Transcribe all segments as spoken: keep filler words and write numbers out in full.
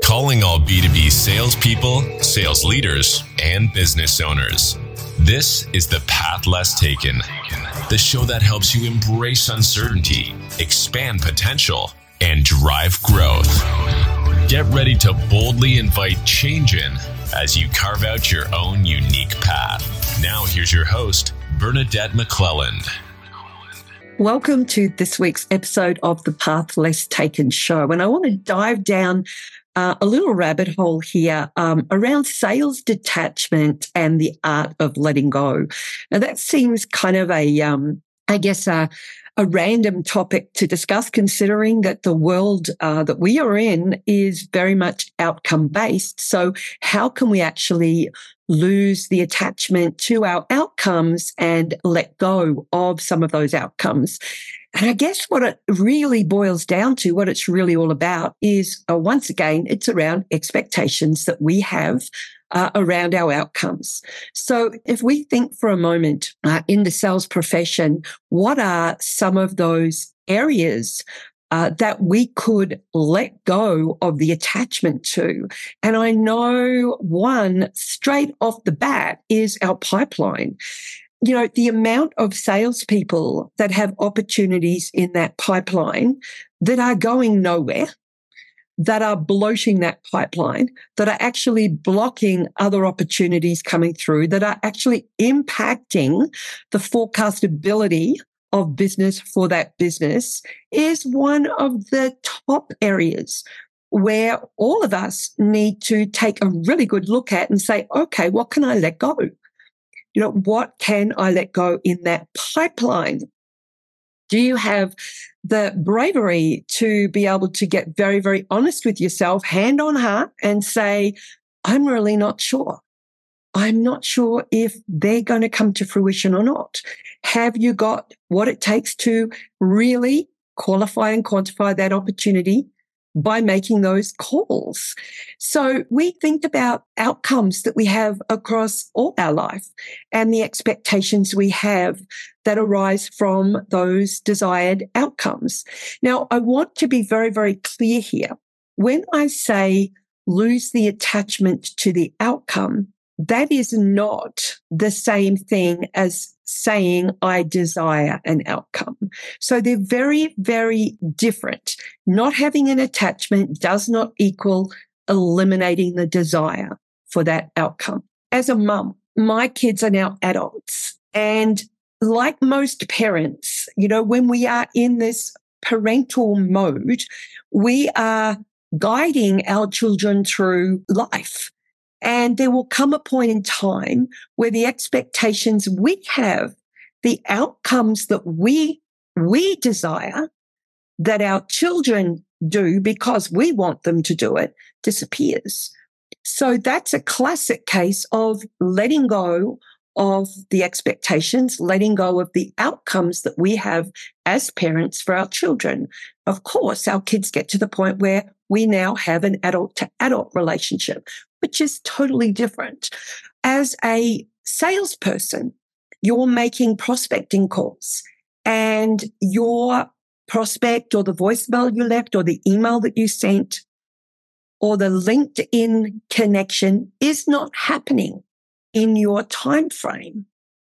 calling all B two B salespeople, sales leaders, and business owners. This is The Path Less Taken, the show that helps you embrace uncertainty, expand potential, and drive growth. Get ready to boldly invite change in as you carve out your own unique path. Now here's your host, Bernadette McClelland. Welcome to this week's episode of the Path Less Taken show. And I want to dive down uh, a little rabbit hole here um, around sales detachment and the art of letting go. Now, that seems kind of a, um, I guess, a, a random topic to discuss, considering that the world uh, that we are in is very much outcome based. So how can we actually lose the attachment to our outcomes and let go of some of those outcomes? And I guess what it really boils down to, what it's really all about is, uh, once again, it's around expectations that we have uh, around our outcomes. So if we think for a moment uh, in the sales profession, what are some of those areas Uh, that we could let go of the attachment to? And I know one straight off the bat is our pipeline. You know, the amount of salespeople that have opportunities in that pipeline that are going nowhere, that are bloating that pipeline, that are actually blocking other opportunities coming through, that are actually impacting the forecastability of business for that business, is one of the top areas where all of us need to take a really good look at and say, okay, what can I let go? You know, what can I let go in that pipeline? Do you have the bravery to be able to get very, very honest with yourself, hand on heart, and say, I'm really not sure. I'm not sure if they're going to come to fruition or not. Have you got what it takes to really qualify and quantify that opportunity by making those calls? So we think about outcomes that we have across all our life and the expectations we have that arise from those desired outcomes. Now, I want to be very, very clear here. When I say lose the attachment to the outcome, that is not the same thing as saying I desire an outcome. So they're very, very different. Not having an attachment does not equal eliminating the desire for that outcome. As a mum, my kids are now adults. And like most parents, you know, when we are in this parental mode, we are guiding our children through life. And there will come a point in time where the expectations we have, the outcomes that we, we desire, that our children do because we want them to do it, disappears. So that's a classic case of letting go of the expectations, letting go of the outcomes that we have as parents for our children. Of course, our kids get to the point where we now have an adult to adult relationship, which is totally different. As a salesperson, you're making prospecting calls, and your prospect or the voicemail you left or the email that you sent or the LinkedIn connection is not happening in your time frame.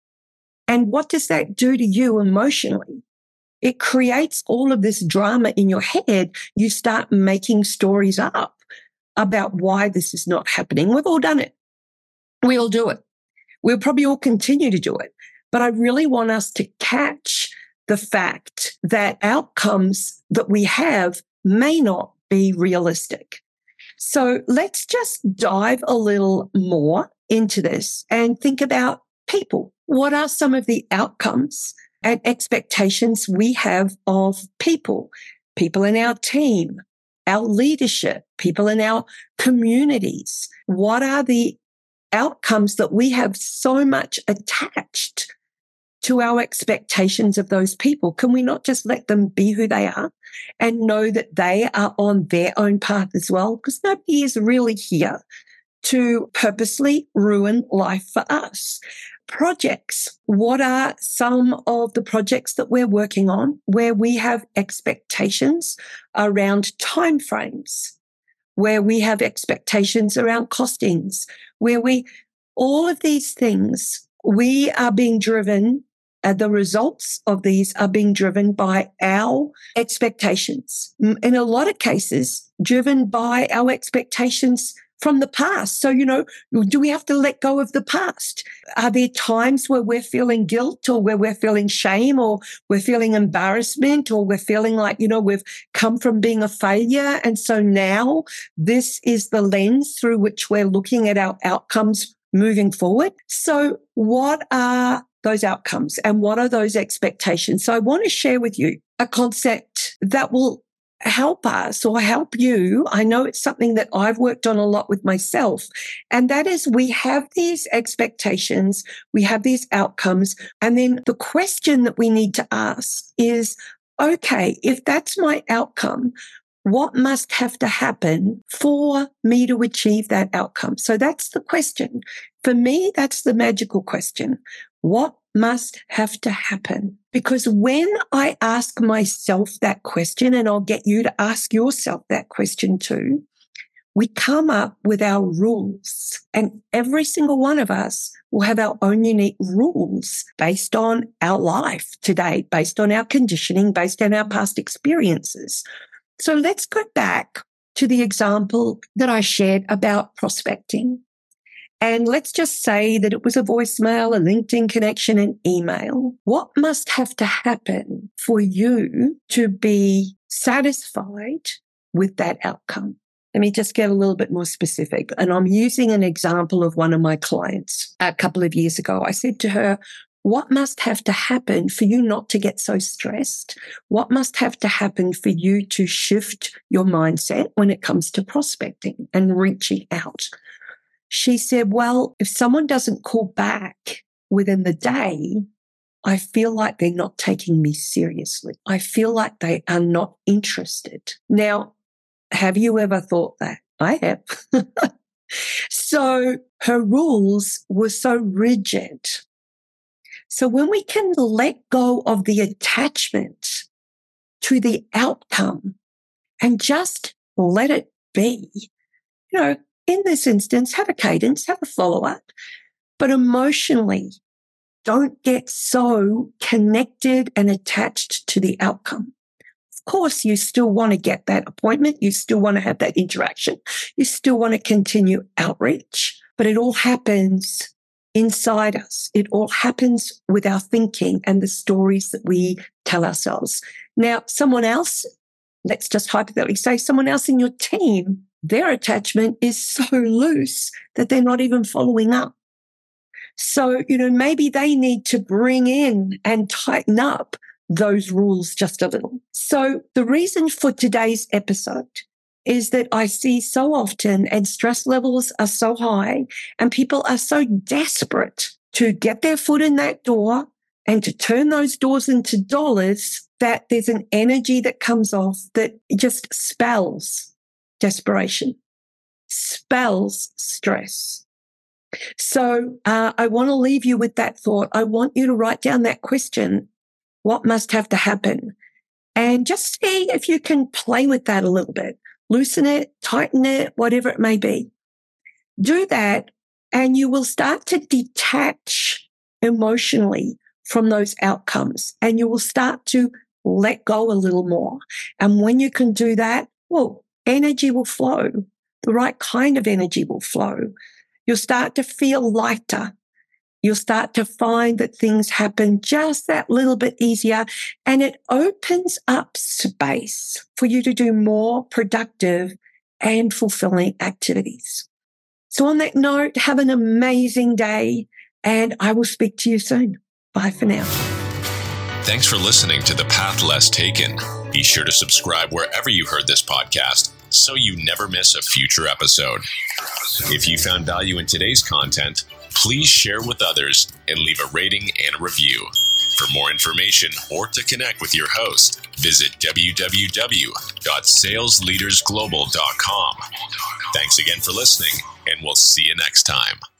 And what does that do to you emotionally? It creates all of this drama in your head. You start making stories up about why this is not happening. We've all done it. We all do it. We'll probably all continue to do it. But I really want us to catch the fact that outcomes that we have may not be realistic. So let's just dive a little more into this and think about people. What are some of the outcomes and expectations we have of people, people in our team, our leadership, people in our communities? What are the outcomes that we have so much attached to our expectations of those people? Can we not just let them be who they are and know that they are on their own path as well? Because nobody is really here to purposely ruin life for us. Projects. What are some of the projects that we're working on where we have expectations around timeframes? where we have expectations around costings, where we, all of these things, we are being driven, uh, the results of these are being driven by our expectations. In a lot of cases, driven by our expectations from the past. So, you know, do we have to let go of the past? Are there times where we're feeling guilt or where we're feeling shame or we're feeling embarrassment or we're feeling like, you know, we've come from being a failure? And so now this is the lens through which we're looking at our outcomes moving forward. So what are those outcomes and what are those expectations? So I want to share with you a concept that will help us or help you. I know it's something that I've worked on a lot with myself. And that is we have these expectations, we have these outcomes. And then the question that we need to ask is, okay, if that's my outcome, what must have to happen for me to achieve that outcome? So that's the question. For me, that's the magical question. What must have to happen? Because when I ask myself that question, and I'll get you to ask yourself that question too, we come up with our rules. And every single one of us will have our own unique rules based on our life today, based on our conditioning, based on our past experiences. So let's go back to the example that I shared about prospecting. And let's just say that it was a voicemail, a LinkedIn connection, an email. What must have to happen for you to be satisfied with that outcome? Let me just get a little bit more specific. And I'm using an example of one of my clients a couple of years ago. I said to her, what must have to happen for you not to get so stressed? What must have to happen for you to shift your mindset when it comes to prospecting and reaching out? She said, well, if someone doesn't call back within the day, I feel like they're not taking me seriously. I feel like they are not interested. Now, have you ever thought that? I have. So her rules were so rigid. So when we can let go of the attachment to the outcome and just let it be, you know, in this instance, have a cadence, have a follow-up, but emotionally don't get so connected and attached to the outcome. Of course, you still want to get that appointment. You still want to have that interaction. You still want to continue outreach, but it all happens inside us. It all happens with our thinking and the stories that we tell ourselves. Now, someone else, let's just hypothetically say someone else in your team, their attachment is so loose that they're not even following up. So, you know, maybe they need to bring in and tighten up those rules just a little. So the reason for today's episode is that I see so often and stress levels are so high and people are so desperate to get their foot in that door and to turn those doors into dollars that there's an energy that comes off that just spells desperation, spells stress. So uh, I want to leave you with that thought. I want you to write down that question, what must have to happen? And just see if you can play with that a little bit. Loosen it, tighten it, whatever it may be. Do that and you will start to detach emotionally from those outcomes and you will start to let go a little more. And when you can do that, well, energy will flow. The right kind of energy will flow. You'll start to feel lighter. You'll start to find that things happen just that little bit easier, and it opens up space for you to do more productive and fulfilling activities. So on that note, have an amazing day, and I will speak to you soon. Bye for now. Thanks for listening to The Path Less Taken. Be sure to subscribe wherever you heard this podcast so you never miss a future episode. If you found value in today's content, please share with others and leave a rating and a review. For more information or to connect with your host, visit w w w dot sales leaders global dot com. Thanks again for listening, and we'll see you next time.